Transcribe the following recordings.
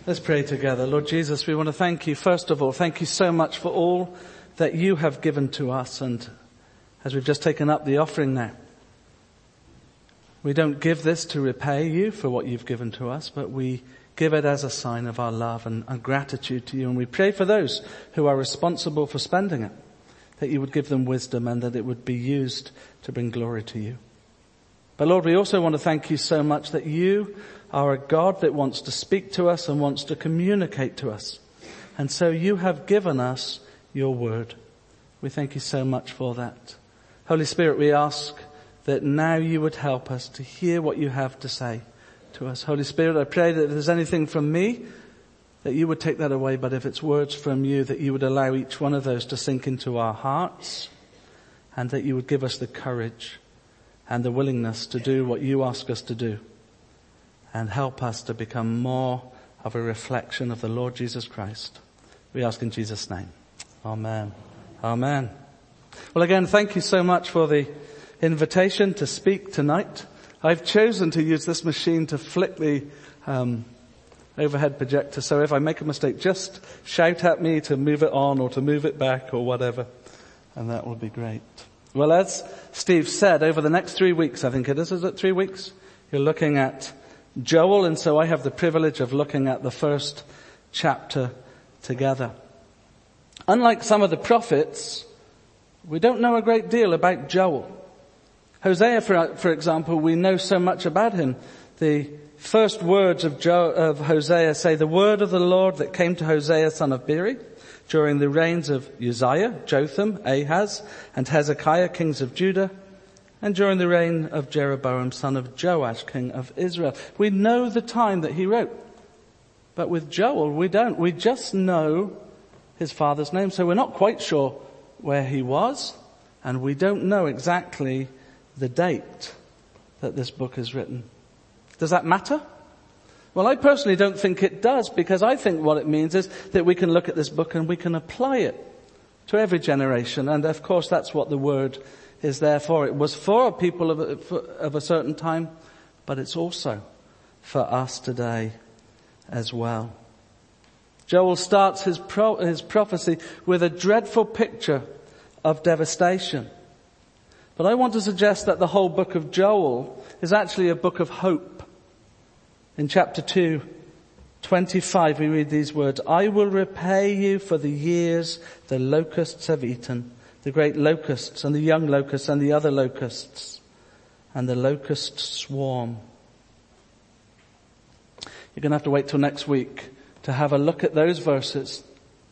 Let's pray together. Lord Jesus, we want to thank you. First of all, thank you so much for all that you have given to us. And as we've just taken up the offering now, we don't give this to repay you for what you've given to us, but we give it as a sign of our love and gratitude to you. And we pray for those who are responsible for spending it, that you would give them wisdom and that it would be used to bring glory to you. But Lord, we also want to thank you so much that you are a God that wants to speak to us and wants to communicate to us. And so you have given us your word. We thank you so much for that. Holy Spirit, we ask that now you would help us to hear what you have to say to us. Holy Spirit, I pray that if there's anything from me, that you would take that away. But if it's words from you, that you would allow each one of those to sink into our hearts, and that you would give us the courage and the willingness to do what you ask us to do, and help us to become more of a reflection of the Lord Jesus Christ. We ask in Jesus' name. Amen. Amen. Well, again, thank you so much for the invitation to speak tonight. I've chosen to use this machine to flick the overhead projector, so if I make a mistake, just shout at me to move it on or to move it back or whatever, and that will be great. Well, as Steve said, over the next 3 weeks, I think it is it 3 weeks? You're looking at Joel, and so I have the privilege of looking at the first chapter together. Unlike some of the prophets, we don't know a great deal about Joel. Hosea, for example, we know so much about him. The first words of Hosea say, "The word of the Lord that came to Hosea son of Beeri during the reigns of Uzziah, Jotham, Ahaz, and Hezekiah, kings of Judah, and during the reign of Jeroboam, son of Joash, king of Israel." We know the time that he wrote. But with Joel, we don't. We just know his father's name. So we're not quite sure where he was, and we don't know exactly the date that this book is written. Does that matter? Well, I personally don't think it does, because I think what it means is that we can look at this book and we can apply it to every generation. And of course, that's what the word is there for. It was for people of a certain time, but it's also for us today as well. Joel starts his prophecy with a dreadful picture of devastation. But I want to suggest that the whole book of Joel is actually a book of hope. In chapter 2:25, we read these words, "I will repay you for the years the locusts have eaten, the great locusts and the young locusts and the other locusts, and the locust swarm." You're going to have to wait till next week to have a look at those verses.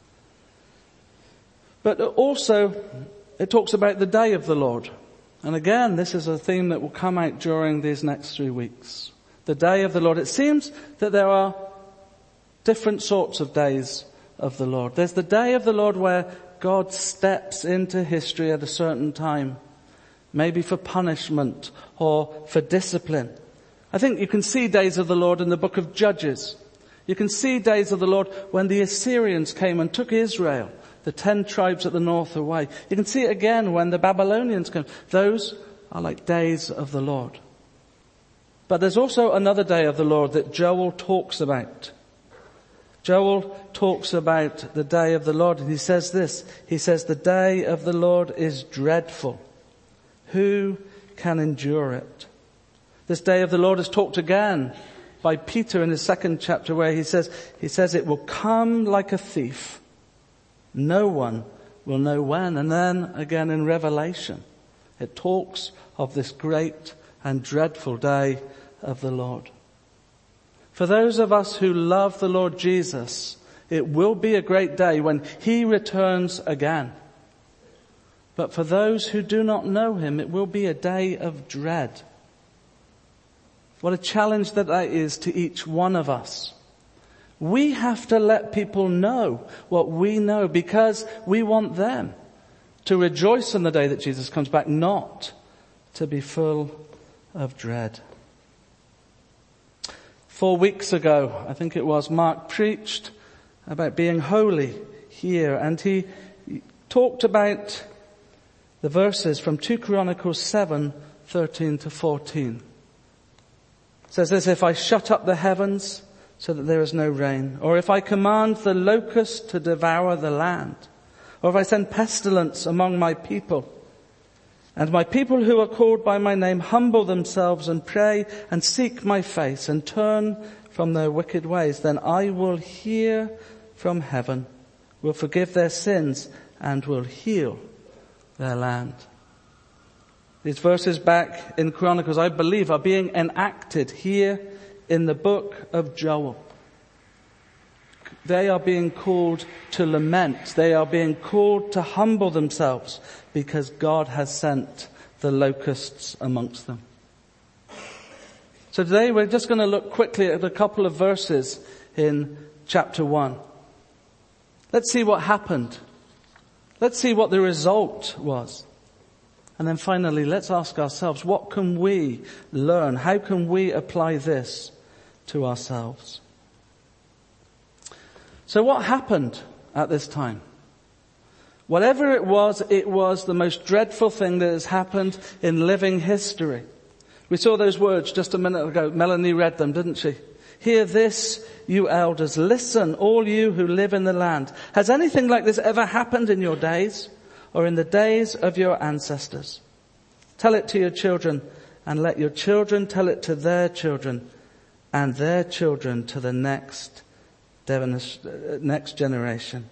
But also, it talks about the day of the Lord. And again, this is a theme that will come out during these next 3 weeks. The day of the Lord. It seems that there are different sorts of days of the Lord. There's the day of the Lord where God steps into history at a certain time, maybe for punishment or for discipline. I think you can see days of the Lord in the book of Judges. You can see days of the Lord when the Assyrians came and took Israel, the 10 tribes at the north away. You can see it again when the Babylonians came. Those are like days of the Lord. But there's also another day of the Lord that Joel talks about. Joel talks about the day of the Lord, and he says this. He says, "The day of the Lord is dreadful. Who can endure it?" This day of the Lord is talked again by Peter in his 2nd chapter, where he says it will come like a thief. No one will know when. And then again in Revelation, it talks of this great and dreadful day of the Lord. For those of us who love the Lord Jesus, it will be a great day when he returns again. But for those who do not know him, it will be a day of dread. What a challenge that is to each one of us. We have to let people know what we know, because we want them to rejoice in the day that Jesus comes back, not to be full of dread. 4 weeks ago, I think it was, Mark preached about being holy here, and he talked about the verses from 2 Chronicles 7:13 to 14. It says this, "If I shut up the heavens, so that there is no rain, or if I command the locust to devour the land, or if I send pestilence among my people, and my people who are called by my name humble themselves and pray and seek my face and turn from their wicked ways, then I will hear from heaven, will forgive their sins, and will heal their land. These verses back in Chronicles, I believe, are being enacted here in the book of Joel. They are being called to lament. They are being called to humble themselves because God has sent the locusts amongst them. So today we're just going to look quickly at a couple of verses in chapter 1. Let's see what happened. Let's see what the result was. And then finally, let's ask ourselves, what can we learn? How can we apply this to ourselves? So what happened at this time? Whatever it was the most dreadful thing that has happened in living history. We saw those words just a minute ago. Melanie read them, didn't she? Hear this, you elders. Listen, all you who live in the land. Has anything like this ever happened in your days or in the days of your ancestors? Tell it to your children, and let your children tell it to their children, and their children to the next generation.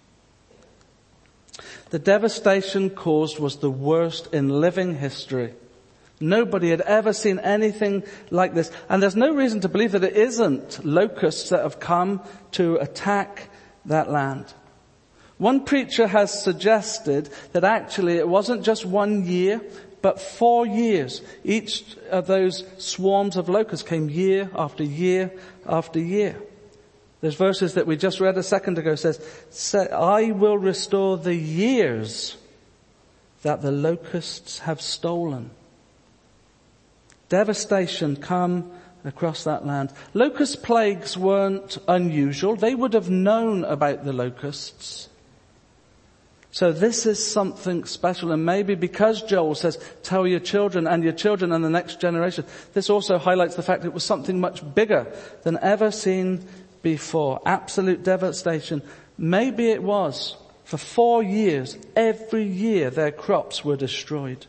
The devastation caused was the worst in living history. Nobody had ever seen anything like this. And there's no reason to believe that it isn't locusts that have come to attack that land. One preacher has suggested that actually it wasn't just 1 year, but 4 years. Each of those swarms of locusts came year after year after year. Those verses that we just read a second ago says, I will restore the years that the locusts have stolen. Devastation come across that land. Locust plagues weren't unusual. They would have known about the locusts. So this is something special, and maybe because Joel says, tell your children and the next generation, this also highlights the fact it was something much bigger than ever seen before. Absolute devastation. Maybe it was. For 4 years, every year their crops were destroyed.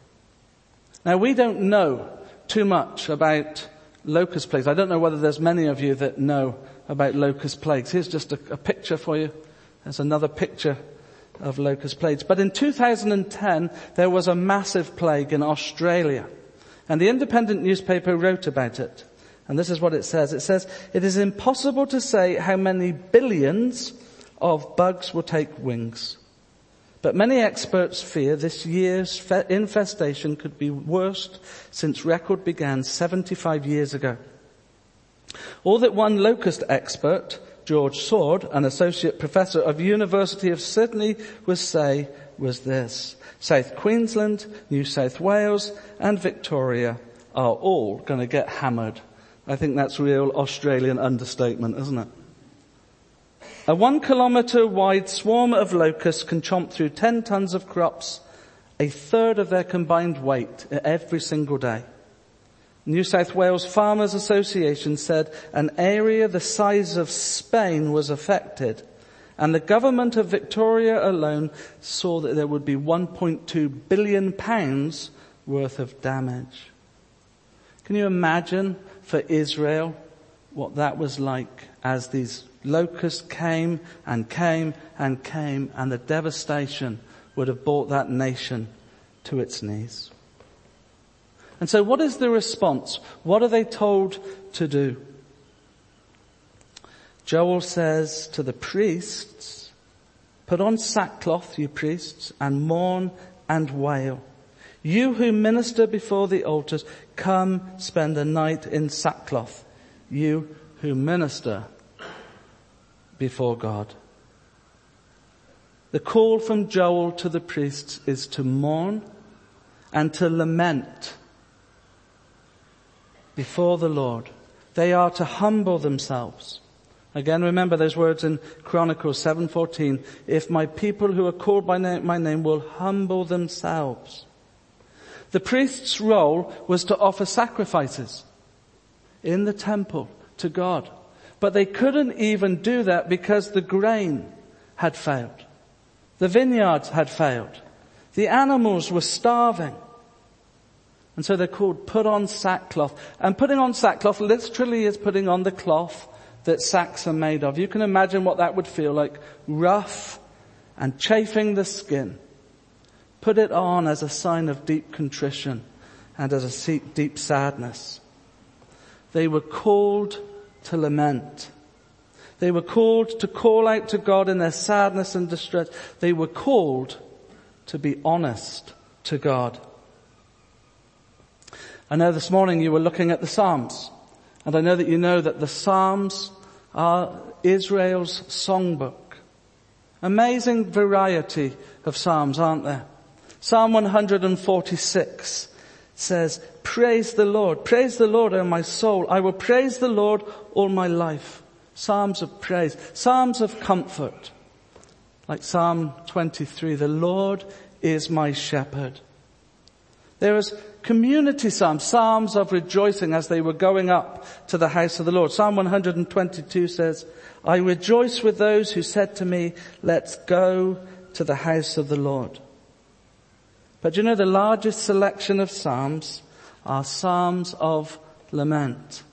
Now we don't know too much about locust plagues. I don't know whether there's many of you that know about locust plagues. Here's just a picture for you. There's another picture of locust plagues. But in 2010, there was a massive plague in Australia. And the Independent newspaper wrote about it. And this is what it says. It says, it is impossible to say how many billions of bugs will take wings. But many experts fear this year's infestation could be worst since record began 75 years ago. All that one locust expert, George Sword, an associate professor of University of Sydney, would say was this: South Queensland, New South Wales and Victoria are all going to get hammered. I think that's real Australian understatement, isn't it? A 1 kilometre wide swarm of locusts can chomp through 10 tons of crops, a third of their combined weight every single day. New South Wales Farmers Association said an area the size of Spain was affected, and the government of Victoria alone saw that there would be £1.2 billion worth of damage. Can you imagine for Israel what that was like as these locusts came and came and came, and the devastation would have brought that nation to its knees? And so what is the response? What are they told to do? Joel says to the priests, put on sackcloth, you priests, and mourn and wail. You who minister before the altars, come spend the night in sackcloth. You who minister before God. The call from Joel to the priests is to mourn and to lament before the Lord. They are to humble themselves. Again, remember those words in Chronicles 7:14. If my people who are called by my name will humble themselves. The priest's role was to offer sacrifices in the temple to God. But they couldn't even do that because the grain had failed. The vineyards had failed. The animals were starving. And so they're called put on sackcloth. And putting on sackcloth literally is putting on the cloth that sacks are made of. You can imagine what that would feel like. Rough and chafing the skin. Put it on as a sign of deep contrition and as a deep sadness. They were called to lament. They were called to call out to God in their sadness and distress. They were called to be honest to God. I know this morning you were looking at the Psalms, and I know that you know that the Psalms are Israel's songbook. Amazing variety of Psalms, aren't there? Psalm 146 says, praise the Lord, O my soul. I will praise the Lord all my life. Psalms of praise, Psalms of comfort. Like Psalm 23, the Lord is my shepherd. There is community psalms, psalms of rejoicing as they were going up to the house of the Lord. Psalm 122 says, I rejoice with those who said to me, let's go to the house of the Lord. But you know, the largest selection of psalms are psalms of lament.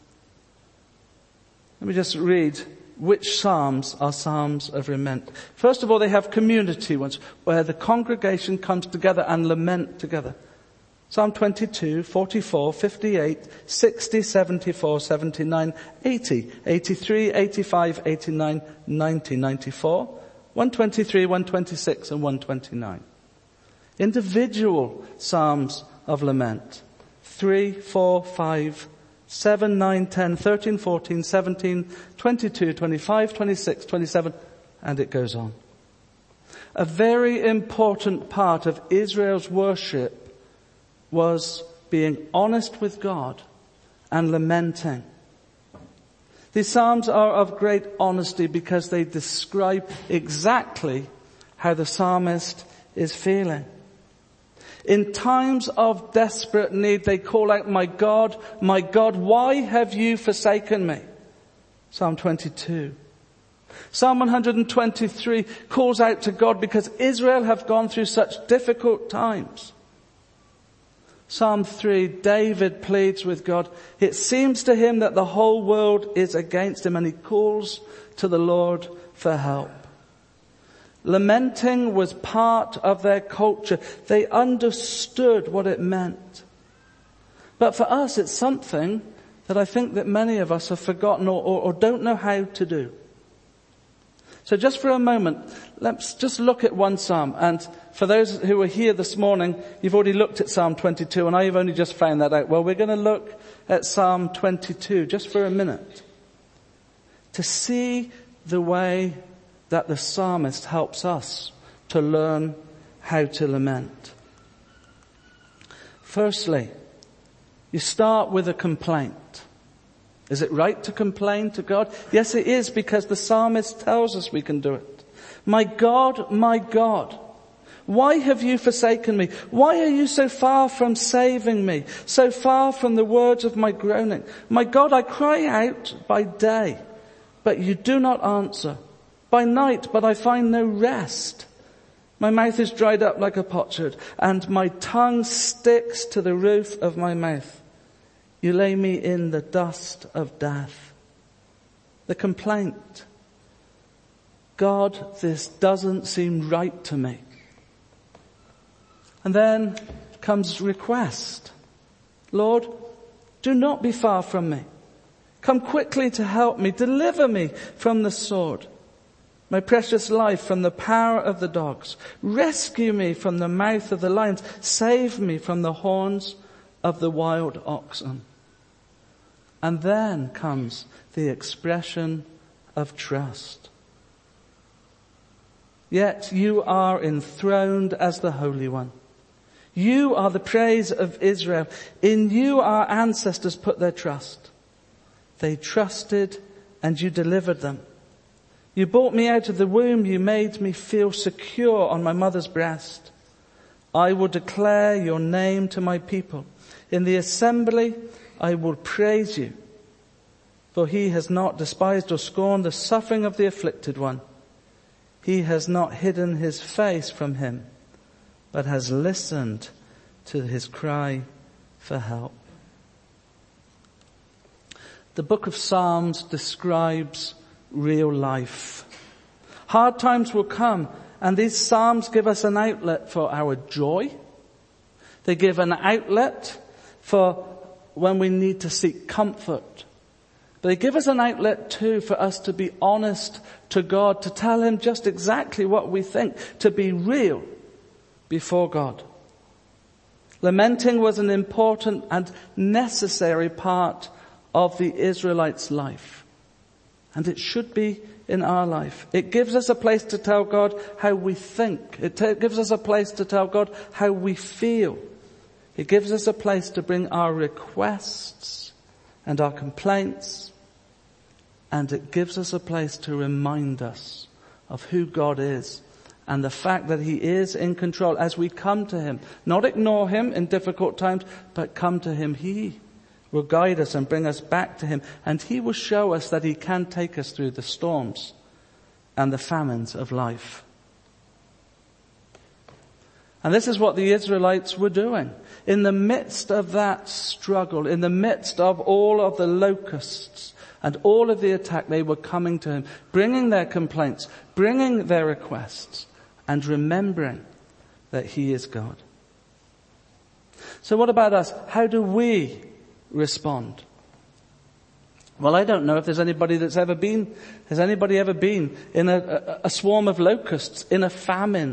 Let me just read which psalms are psalms of lament. First of all, they have community ones where the congregation comes together and lament together. Psalm 22, 44, 58, 60, 74, 79, 80, 83, 85, 89, 90, 94, 123, 126 and 129. Individual psalms of lament. 3, 4, 5, 7, 9, 10, 13, 14, 17, 22, 25, 26, 27, and it goes on. A very important part of Israel's worship was being honest with God and lamenting. These psalms are of great honesty because they describe exactly how the psalmist is feeling. In times of desperate need, they call out, my God, why have you forsaken me? Psalm 22. Psalm 123 calls out to God because Israel have gone through such difficult times. Psalm 3, David pleads with God. It seems to him that the whole world is against him, and he calls to the Lord for help. Lamenting was part of their culture. They understood what it meant. But for us, it's something that I think that many of us have forgotten or don't know how to do. So just for a moment, let's just look at one psalm. And for those who are here this morning, you've already looked at Psalm 22, and I've only just found that out. Well, we're going to look at Psalm 22 just for a minute to see the way that the psalmist helps us to learn how to lament. Firstly, you start with a complaint. Is it right to complain to God? Yes, it is, because the psalmist tells us we can do it. My God, why have you forsaken me? Why are you so far from saving me? So far from the words of my groaning? My God, I cry out by day, but you do not answer. By night, but I find no rest. My mouth is dried up like a potsherd, and my tongue sticks to the roof of my mouth. You lay me in the dust of death. The complaint. God, this doesn't seem right to me. And then comes request. Lord, do not be far from me. Come quickly to help me. Deliver me from the sword, my precious life from the power of the dogs. Rescue me from the mouth of the lions. Save me from the horns of the wild oxen. And then comes the expression of trust. Yet you are enthroned as the Holy One. You are the praise of Israel. In you our ancestors put their trust. They trusted and you delivered them. You brought me out of the womb. You made me feel secure on my mother's breast. I will declare your name to my people. In the assembly, I will praise you. For he has not despised or scorned the suffering of the afflicted one. He has not hidden his face from him, but has listened to his cry for help. The book of Psalms describes real life. Hard times will come, and these Psalms give us an outlet for our joy. They give an outlet for when we need to seek comfort. But they give us an outlet too for us to be honest to God, to tell him just exactly what we think, to be real before God. Lamenting was an important and necessary part of the Israelites' life. And it should be in our life. It gives us a place to tell God how we think. It gives us a place to tell God how we feel. It gives us a place to bring our requests and our complaints. And it gives us a place to remind us of who God is and the fact that he is in control as we come to him. Not ignore him in difficult times, but come to him. He will guide us and bring us back to him. And he will show us that he can take us through the storms and the famines of life. And this is what the Israelites were doing. In the midst of that struggle, in the midst of all of the locusts and all of the attack, they were coming to him, bringing their complaints, bringing their requests, and remembering that he is God. So what about us? How do we respond? Well, I don't know if there's anybody that's ever been, has anybody ever been in a swarm of locusts, in a famine?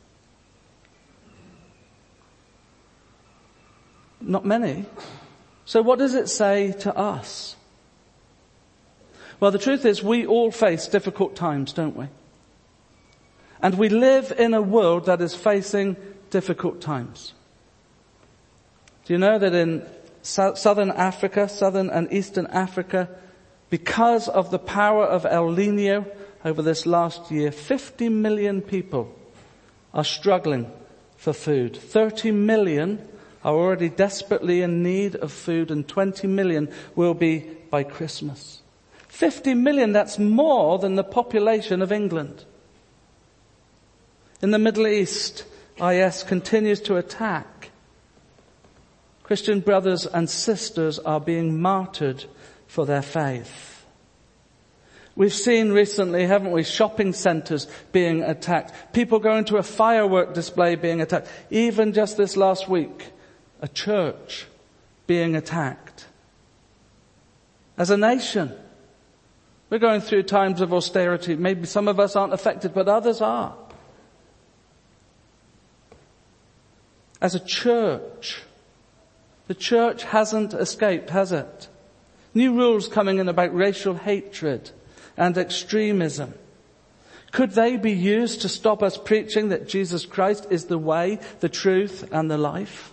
Not many. So what does it say to us? Well, the truth is we all face difficult times, don't we? And we live in a world that is facing difficult times. Do you know that in Southern Africa, Southern and Eastern Africa, because of the power of El Nino over this last year, 50 million people are struggling for food. 30 million are already desperately in need of food, and 20 million will be by Christmas. 50 million, that's more than the population of England. In the Middle East, IS continues to attack. Christian brothers and sisters are being martyred for their faith. We've seen recently, haven't we, shopping centres being attacked. People going to a firework display being attacked. Even just this last week, a church being attacked. As a nation, we're going through times of austerity. Maybe some of us aren't affected, but others are. As a church, the church hasn't escaped, has it? New rules coming in about racial hatred and extremism. Could they be used to stop us preaching that Jesus Christ is the way, the truth, and the life?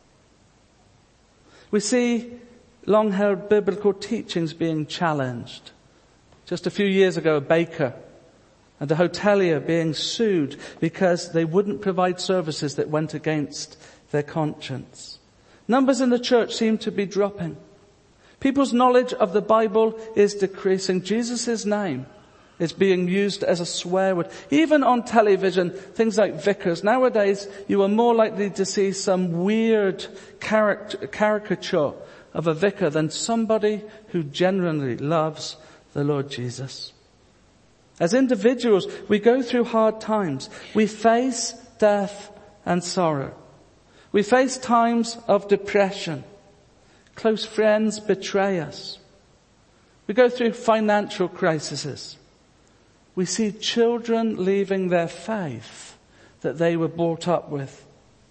We see long-held biblical teachings being challenged. Just a few years ago, a baker and a hotelier being sued because they wouldn't provide services that went against their conscience. Numbers in the church seem to be dropping. People's knowledge of the Bible is decreasing. Jesus' name is being used as a swear word. Even on television, things like vicars. Nowadays, you are more likely to see some weird caricature of a vicar than somebody who genuinely loves the Lord Jesus. As individuals, we go through hard times. We face death and sorrow. We face times of depression. Close friends betray us. We go through financial crises. We see children leaving their faith that they were brought up with.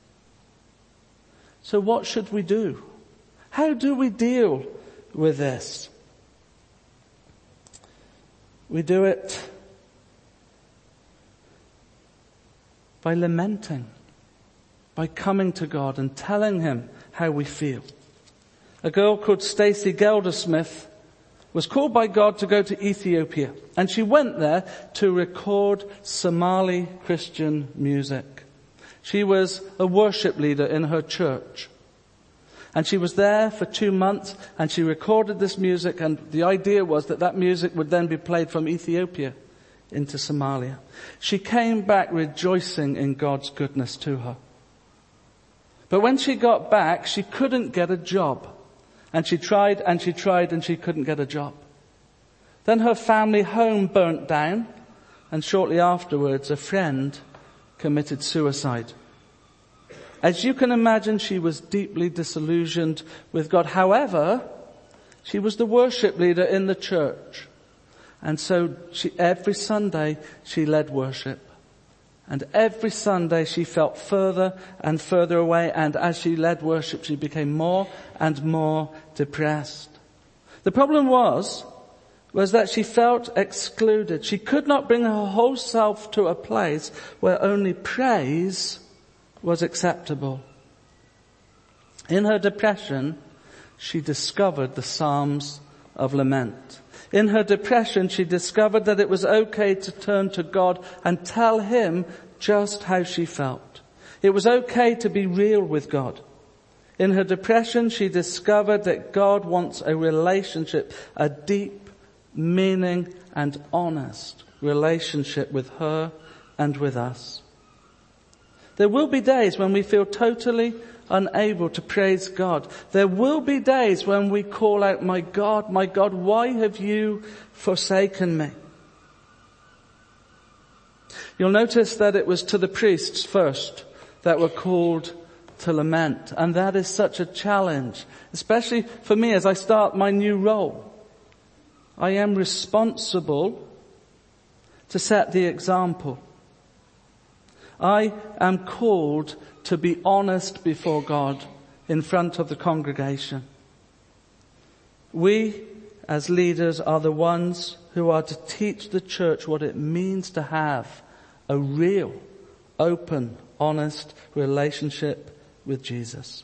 So what should we do? How do we deal with this? We do it by lamenting, by coming to God and telling him how we feel. A girl called Stacey Geldersmith was called by God to go to Ethiopia, and she went there to record Somali Christian music. She was a worship leader in her church. And she was there for 2 months, and she recorded this music, and the idea was that that music would then be played from Ethiopia into Somalia. She came back rejoicing in God's goodness to her. But when she got back, she couldn't get a job. And she tried and she tried and she couldn't get a job. Then her family home burnt down, and shortly afterwards a friend committed suicide. As you can imagine, she was deeply disillusioned with God. However, she was the worship leader in the church. And so every Sunday she led worship. And every Sunday she felt further and further away. And as she led worship, she became more and more depressed. The problem was that she felt excluded. She could not bring her whole self to a place where only praise was acceptable. In her depression, she discovered the Psalms of Lament. In her depression, she discovered that it was okay to turn to God and tell Him just how she felt. It was okay to be real with God. In her depression, she discovered that God wants a relationship, a deep, meaning and honest relationship with her and with us. There will be days when we feel totally unable to praise God. There will be days when we call out, my God, why have you forsaken me? You'll notice that it was to the priests first that were called to lament. And that is such a challenge, especially for me as I start my new role. I am responsible to set the example. I am called to be honest before God in front of the congregation. We, as leaders, are the ones who are to teach the church what it means to have a real, open, honest relationship with Jesus.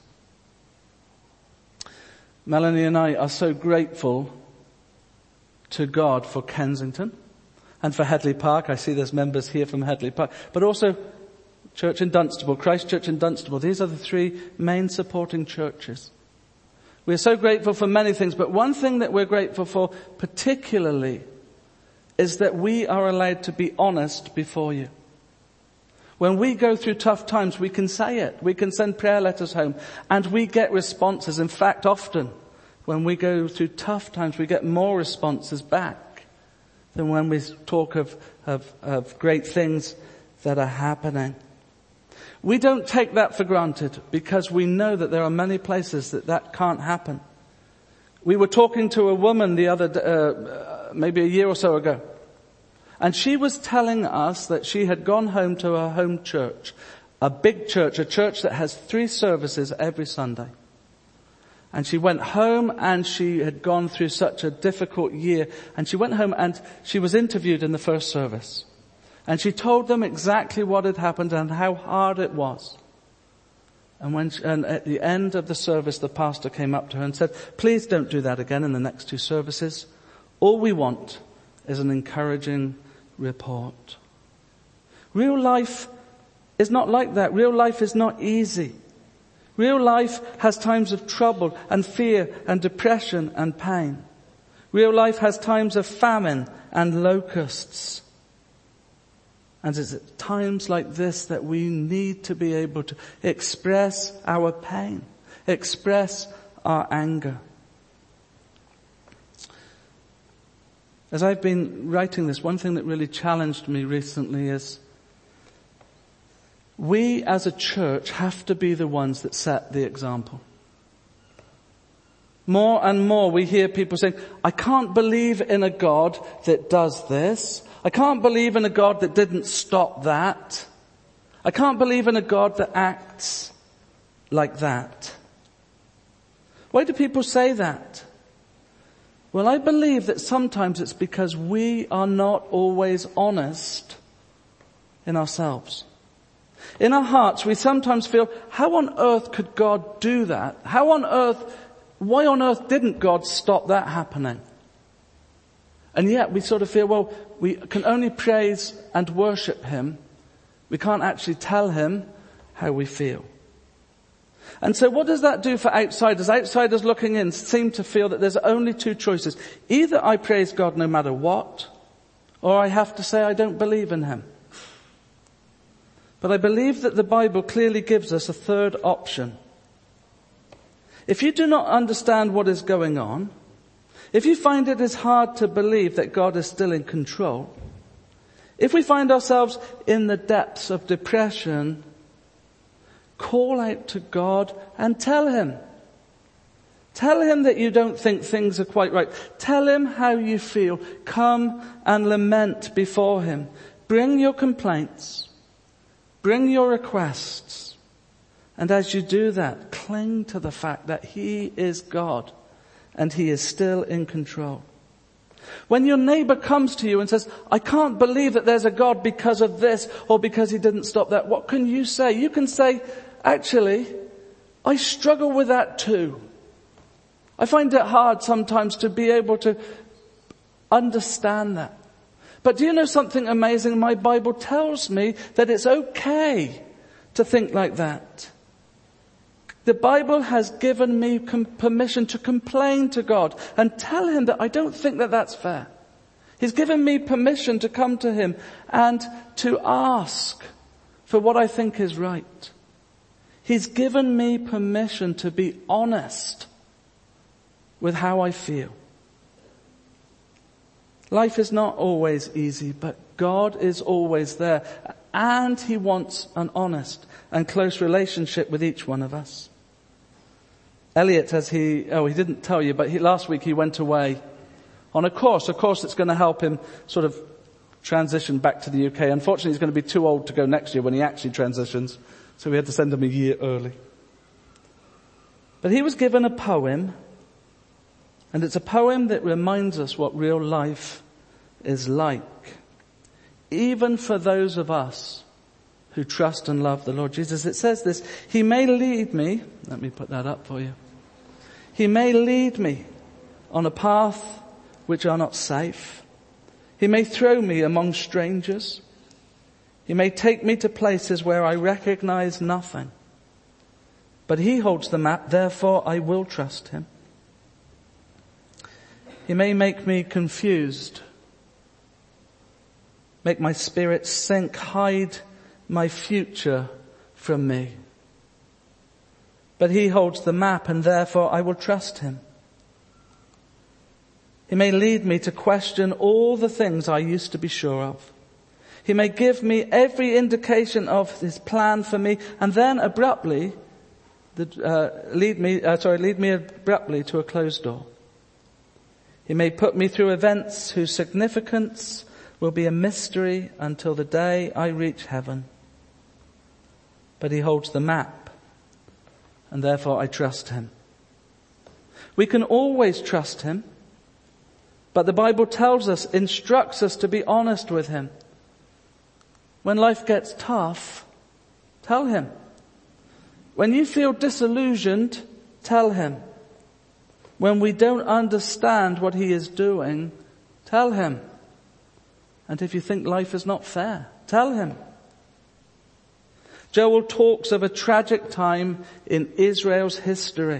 Melanie and I are so grateful to God for Kensington and for Headley Park. I see there's members here from Headley Park, but also Church in Dunstable, Christ Church in Dunstable. These are the 3 main supporting churches. We're so grateful for many things, but one thing that we're grateful for particularly is that we are allowed to be honest before you. When we go through tough times, we can say it. We can send prayer letters home, and we get responses. In fact, often when we go through tough times, we get more responses back than when we talk of great things that are happening. We don't take that for granted because we know that there are many places that can't happen. We were talking to a woman the other maybe a year or so ago, and she was telling us that she had gone home to her home church, a big church, a church that has 3 services every Sunday. And she went home and she had gone through such a difficult year, and she went home and she was interviewed in the first service. And she told them exactly what had happened and how hard it was. And at the end of the service, the pastor came up to her and said, please don't do that again in the next 2 services. All we want is an encouraging report. Real life is not like that. Real life is not easy. Real life has times of trouble and fear and depression and pain. Real life has times of famine and locusts. And it's at times like this that we need to be able to express our pain, express our anger. As I've been writing this, one thing that really challenged me recently is we as a church have to be the ones that set the example. More and more we hear people saying, I can't believe in a God that does this. I can't believe in a God that didn't stop that. I can't believe in a God that acts like that. Why do people say that? Well, I believe that sometimes it's because we are not always honest in ourselves. In our hearts, we sometimes feel, how on earth could God do that? Why on earth didn't God stop that happening? And yet we sort of feel, well, we can only praise and worship Him. We can't actually tell Him how we feel. And so what does that do for outsiders? Outsiders looking in seem to feel that there's only two choices. Either I praise God no matter what, or I have to say I don't believe in him. But I believe that the Bible clearly gives us a third option. If you do not understand what is going on, if you find it is hard to believe that God is still in control, if we find ourselves in the depths of depression, call out to God and tell him. Tell him that you don't think things are quite right. Tell him how you feel. Come and lament before him. Bring your complaints. Bring your requests. And as you do that, cling to the fact that he is God and he is still in control. When your neighbor comes to you and says, I can't believe that there's a God because of this or because he didn't stop that, what can you say? You can say, actually, I struggle with that too. I find it hard sometimes to be able to understand that. But do you know something amazing? My Bible tells me that it's okay to think like that. The Bible has given me permission to complain to God and tell him that I don't think that that's fair. He's given me permission to come to him and to ask for what I think is right. He's given me permission to be honest with how I feel. Life is not always easy, but God is always there, and he wants an honest and close relationship with each one of us. Elliot, he didn't tell you, but last week he went away on a course that's going to help him sort of transition back to the UK. Unfortunately, he's going to be too old to go next year when he actually transitions, so we had to send him a year early. But he was given a poem, and it's a poem that reminds us what real life is like, even for those of us who trust and love the Lord Jesus. It says this, he may lead me, let me put that up for you. He may lead me on a path which are not safe. He may throw me among strangers. He may take me to places where I recognize nothing. But he holds the map, therefore I will trust him. He may make me confused, make my spirit sink, hide my future from me. But he holds the map, and therefore I will trust him. He may lead me to question all the things I used to be sure of. He may give me every indication of his plan for me, and then abruptly lead me abruptly to a closed door. He may put me through events whose significance will be a mystery until the day I reach heaven. But he holds the map, and therefore I trust him. We can always trust him, but the Bible tells us, instructs us to be honest with him. When life gets tough, tell him. When you feel disillusioned, tell him. When we don't understand what he is doing, tell him. And if you think life is not fair, tell him. Joel talks of a tragic time in Israel's history.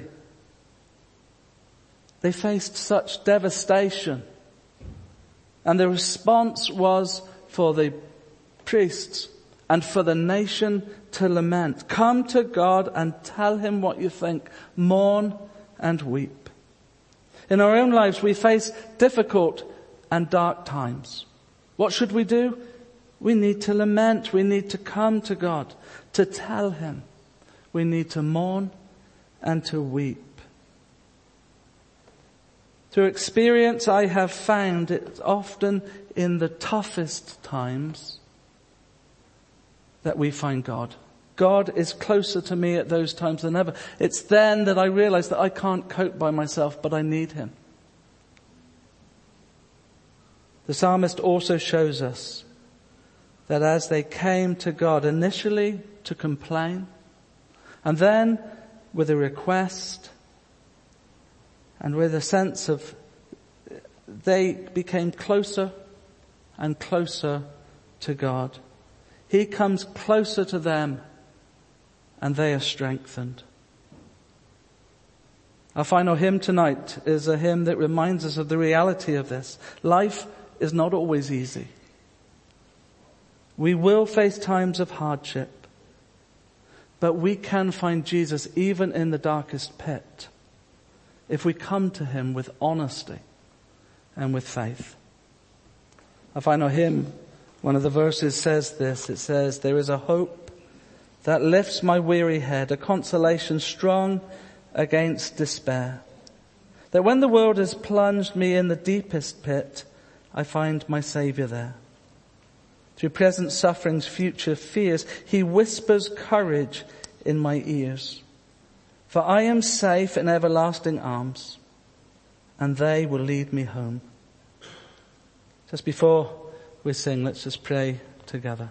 They faced such devastation. And the response was for the priests and for the nation to lament. Come to God and tell him what you think. Mourn and weep. In our own lives, we face difficult and dark times. What should we do? We need to lament. We need to come to God to tell him. We need to mourn and to weep. Through experience, I have found it's often in the toughest times that we find God. God is closer to me at those times than ever. It's then that I realize that I can't cope by myself, but I need him. The psalmist also shows us that as they came to God initially to complain, and then with a request, and with a sense of they became closer and closer to God. He comes closer to them and they are strengthened. Our final hymn tonight is a hymn that reminds us of the reality of this. Life is not always easy. We will face times of hardship, but we can find Jesus even in the darkest pit if we come to him with honesty and with faith. Our final hymn, one of the verses says this. It says, "There is a hope that lifts my weary head, a consolation strong against despair. That when the world has plunged me in the deepest pit, I find my Saviour there. Through present sufferings, future fears, he whispers courage in my ears. For I am safe in everlasting arms, and they will lead me home." Just before we sing, let's just pray together.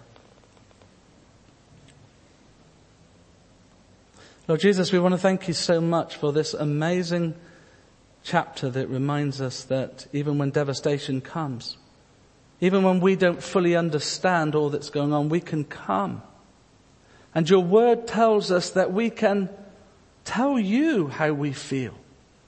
Lord Jesus, we want to thank you so much for this amazing chapter that reminds us that even when devastation comes, even when we don't fully understand all that's going on, we can come. And your word tells us that we can tell you how we feel.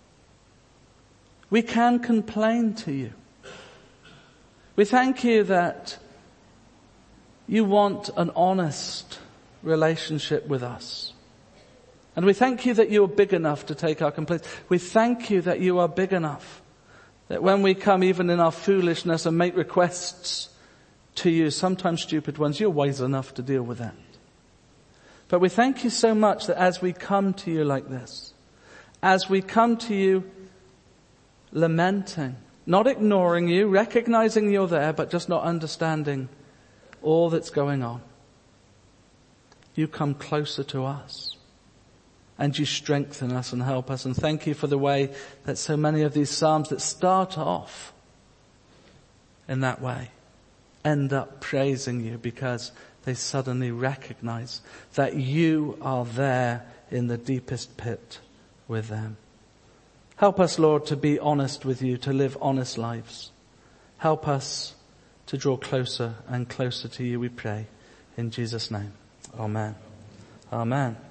We can complain to you. We thank you that you want an honest relationship with us. And we thank you that you are big enough to take our complaints. We thank you that you are big enough that when we come even in our foolishness and make requests to you, sometimes stupid ones, you're wise enough to deal with that. But we thank you so much that as we come to you like this, as we come to you lamenting, not ignoring you, recognizing you're there, but just not understanding all that's going on, you come closer to us. And you strengthen us and help us. And thank you for the way that so many of these psalms that start off in that way end up praising you because they suddenly recognize that you are there in the deepest pit with them. Help us, Lord, to be honest with you, to live honest lives. Help us to draw closer and closer to you, we pray. In Jesus' name. Amen. Amen.